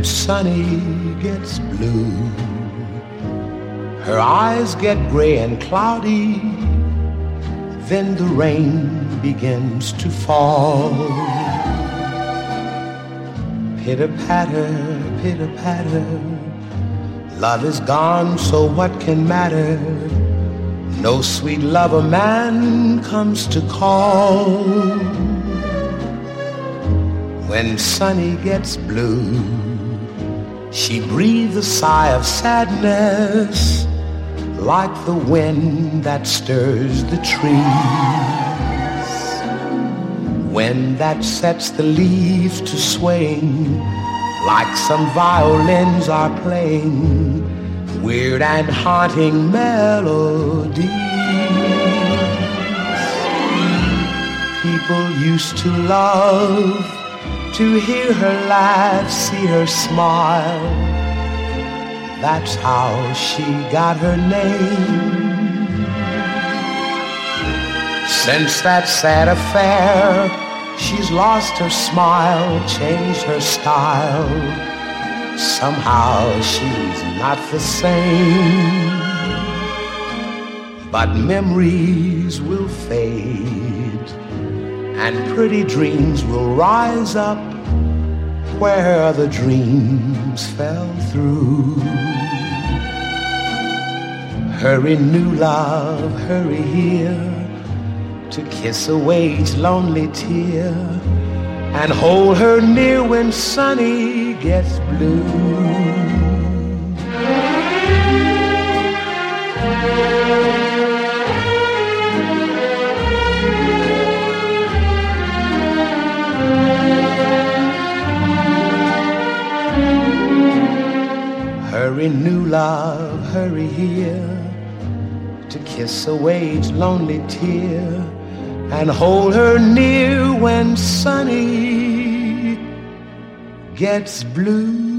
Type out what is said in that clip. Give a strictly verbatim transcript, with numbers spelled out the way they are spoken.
when Sunny gets blue. Her eyes get gray and cloudy, then the rain begins to fall. Pitter-patter, pitter-patter, love is gone, so what can matter? No sweet lover man comes to call. When Sunny gets blue, she breathes a sigh of sadness, like the wind that stirs the trees. Wind that sets the leaves to swing, like some violins are playing weird and haunting melodies. People used to love to hear her laugh, see her smile. That's how she got her name. Since that sad affair, she's lost her smile, changed her style. Somehow she's not the same. But memories will fade, and pretty dreams will rise up where the dreams fell through. Hurry, new love, hurry here, to kiss away each lonely tear, and hold her near when Sunny gets blue. Hurry, new love, hurry here, to kiss away each lonely tear, and hold her near when Sunny gets blue.